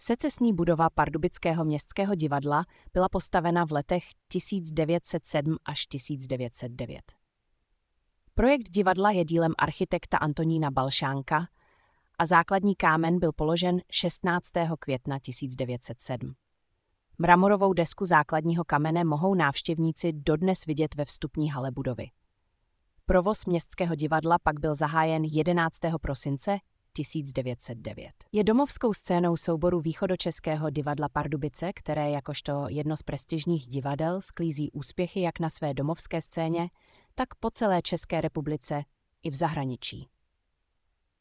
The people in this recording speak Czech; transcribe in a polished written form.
Secesní budova Pardubického městského divadla byla postavena v letech 1907 až 1909. Projekt divadla je dílem architekta Antonína Balšánka a základní kámen byl položen 16. května 1907. Mramorovou desku základního kamene mohou návštěvníci dodnes vidět ve vstupní hale budovy. Provoz Městského divadla pak byl zahájen 11. prosince 1909. Je domovskou scénou souboru Východočeského divadla Pardubice, které jakožto jedno z prestižních divadel sklízí úspěchy jak na své domovské scéně, tak po celé České republice i v zahraničí.